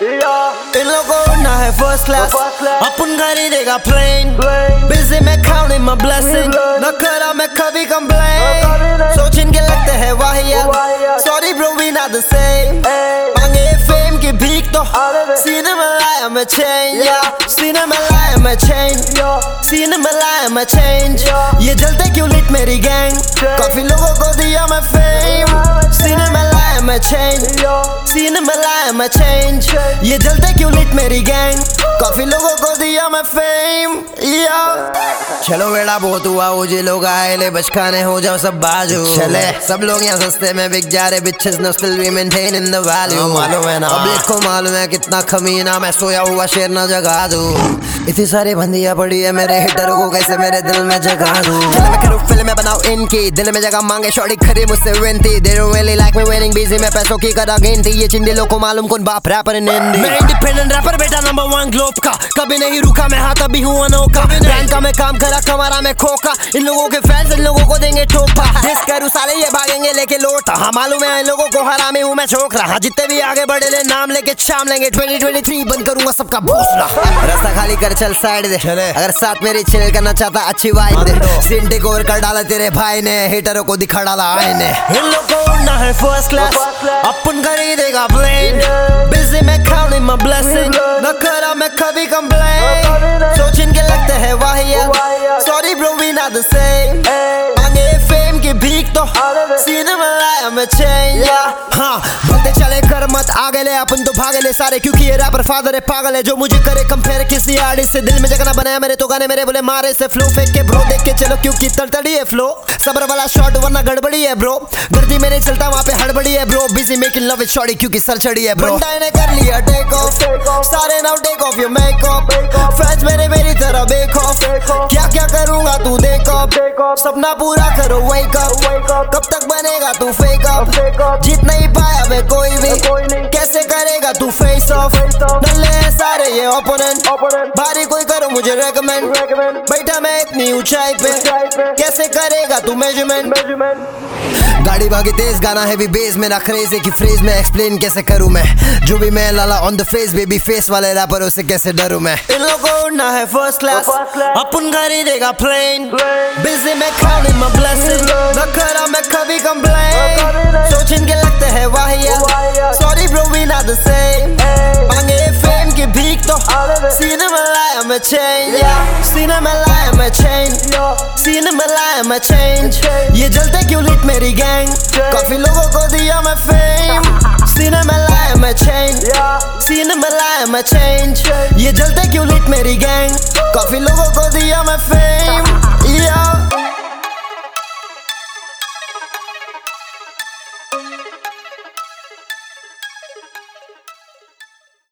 इन लोगों को उड़ना है फर्स्ट क्लास, अपन खरीदेगा प्लेन। बिजी में काउंटिंग माय ब्लेसिंग, न करा मैं कभी कंप्लेन। सोच इनके लगते हैं वाहियात, sorry bro we not the same. मांगे फेम की भीख तो सीने में लाया मैं चेंज, सीने में लाया मैं चेंज, सीने में लाया मैं चेंज। ये जलते क्यों लिट मेरी गैंग, काफी लोगों को दिया मैं फेम। सीने में लाया मैं चेंज, सीने में लाया मैं चेंज। ये जलते क्यों लिट मेरी गैंग, काफी लोगों को दिया मैं फेम। चलो बेड़ा बहुत हुआ, वो जे लोग आए ले बचकाने हो जाओ सब बाजू। चले सब लोग यहाँ सस्ते में बिक जा रहे, bitches no still we maintain in the value। मालूम है ना पब्लिक को, मालूम है कितना कमीना, मैं सोया हुआ शेर ना जगा दूं। इतनी सारी बंदियां पड़ी है मेरे हिटरों को, कैसे मेरे दिल में जगा दूं। चलो मैं करूँ फिल्म में बनाऊं इनकी, दिल में जगह मांगे शॉर्टी खरी मुझसे विनती। They don't really like me winning, busy में पैसों की करा गिनती। ये चिंदी लोग को मालूम कौन बाप रैपर इन इंडी। मैं इंडिपेंडेंट रैपर बेटा नंबर 1 ग्लोब का, कभी नहीं रुका मैं, हाँ तभी हूँ अनोखा। ब्रांड का मैं काम करा, कमारा मैं खोका। इन लोगों के फैंस इन लोगों को देंगे ठोका। जिस करूँ साले ये भागेंगे लेके लोटा, हाँ मालूम है इन लोगों को हरामी हूँ मैं छोकरा। हाँ जितने भी आगे बढ़े ले नाम लेके शाम लेंगे। 2023 बंद करूंगा सबका भोसला। रास्ता खाली कर चल साइड दे, अगर साथ मेरी चिल करना चाहता अच्छी वाइब दे। सीन टेक ओवर कर डाला तेरे भाई ने, हिटरों को दिखा डाला आईने। इन लोगों को उड़ना है फर्स्ट क्लास, अपन खरीदेगा प्लेन। बिजी में काउंटिंग माय ब्लेसिंग, न करा मैं कभी कंप्लेन। सोच इनके लगते हैं वाहियात, sorry bro we not the same. मांगे फेम की भीख तो सीने में लाया मैं चेंज। हाँ बोलते चले कर मत आगे ले, अपन तो भागे ले सारे, क्योंकि ये रैपर फादर है पागल है। जो मुझे करे कंपेयर किसी आर्टिस्ट से, दिल में जगना बनाया मेरे तो गाने मेरे बोले मारे से फ्लो फेंक के ब्रो। देख के चलो क्योंकि तड़तड़ी है फ्लो, सबर वाला शॉट वरना गड़बड़ी है ब्रो। गर्दी में नहीं चलता वहाँ पे हड़बड़ी है bro. Busy making love with shorty क्योंकि सर चढ़ी है ब्रो। बंदा ने कर लिया टेक ऑफ, सारे now take off your makeup. Fans मेरी तरह बेक ऑफ, क्या क्या करूंगा तू देख ऑफ। सपना पूरा करो वेक अप, कब तक बनेगा तू फेक अप। जीत नहीं पाया वे कोई भी, कैसे करेगा तू फेस ऑफ। नल्ले हैं सारे ये ओपोनेंट, भारी कोई करो मुझे रेकमेंड। बैठा मैं इतनी ऊंचाई पे, कैसे करेगा तू मेजरमेंट। गाड़ी भागी तेज, गाना है भी बेस, मेरा क्रेज है कि फ्रेज में एक्सप्लेन कैसे करूं मैं। जो भी मैं लाला on the face, baby face वाले रैपरों से कैसे डरूं मैं। इन लोगों को उड़ना है फर्स्ट क्लास, अपन खरीदेगा प्लेन। बिजी में काउंटिंग माय ब्लेसिंग, न करा मैं कभी कंप्लेन। सोच इनके लगते हैं वाहियात, sorry bro we not the same. मांगे फेम की भीख तो सीने में लाया मैं चेंज, सीने में लाया मैं चेंज, सीने में लाया मैं चेंज। ये जलते क्यों लिट मेरी गैंग, काफी लोगों को दिया मैं फेम। सीने में लाया मैं चेंज, सीने में लाया मैं चेंज। ये जलते क्यों लिट मेरी गैंग, काफी लोगों को दिया मैं फेम।